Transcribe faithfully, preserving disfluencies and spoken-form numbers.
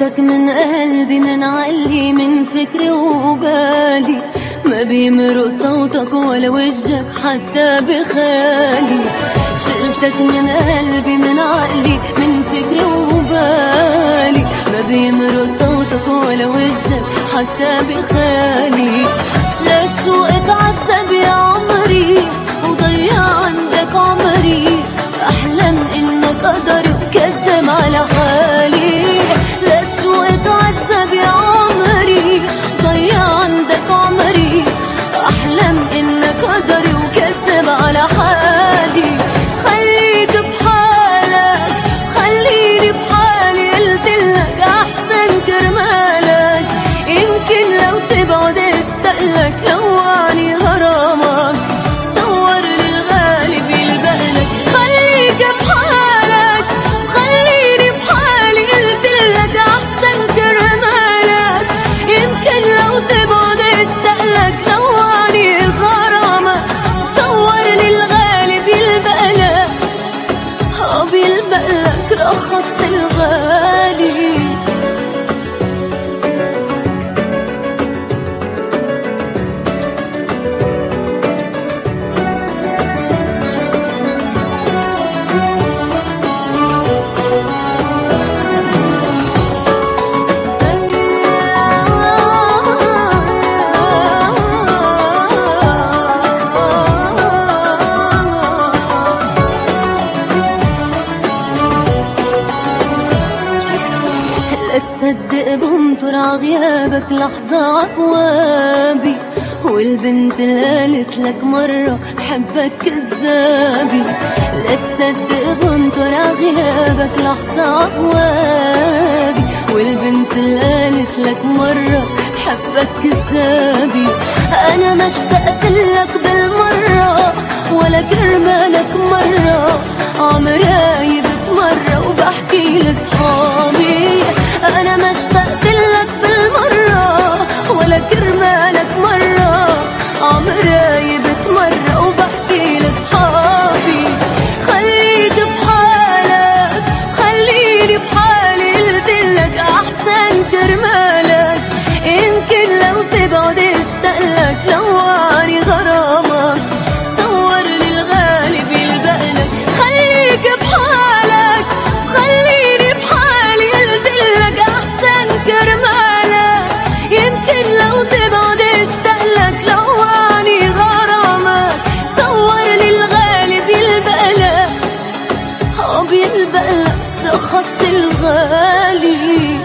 شلتك من قلبي من علي من فكري وبالي، ما بيمرق صوتك ولا وجهك حتى بخالي. شلتك من قلبي من عقلي من فكري وبالي، ما بيمرق صوتك ولا وجهك حتى بخالي. ليش شو اتعذب يا عمري وضيع عندك عمري، أحلم إنك قدر وكسم على حالي. ليش شو اتعذب يا عمري ضيع عندك عمري، أحلم إنك قدر وكسم على حالي. خليك بحالك خليني بحالي، قلتلك أحسن كرمالك، يمكن لو تبعد اشتقلك لوعني غرامك، صور للغالب يلبقلك. خليك بحالك خليني بحالي، قلتلك أحسن كرمالك، يمكن لو تبعد اشتقلك لوعني غرامك، صور للغالب يلبقلك. اه بيلبقلك رخصت الغالي. لا تصدق بمطر عغيابك لحظة عقوابي، والبنت اللي قالت لك مرة حبك كذابي. لا تصدق بمطر عغيابك لحظة عقوابي، والبنت اللي قالت لك مرة حبك كذابي. أنا ما اشتقت لك بالمرة ولا كرمالك مرة، عمري بتمرة وبحكي لصحابي. أنا ما اشتقت لك بالمرة ولا كرمالك مرة، عمري بتمرة وبحكي لصحابي. خليك بحالك خليني بحالي، قلتلك أحسن كرمالك، يمكن لو تبعد اشتقلك لوعني غرامك، صور للغالب يلبقلك. خليك بحالك خليني بحالي، قلتلك أحسن كرمالك، يمكن لو تبعد اشتقلك لوعني غرامك، صور للغالب يلبقلك. اه بيلبقلك رخصت الغالي.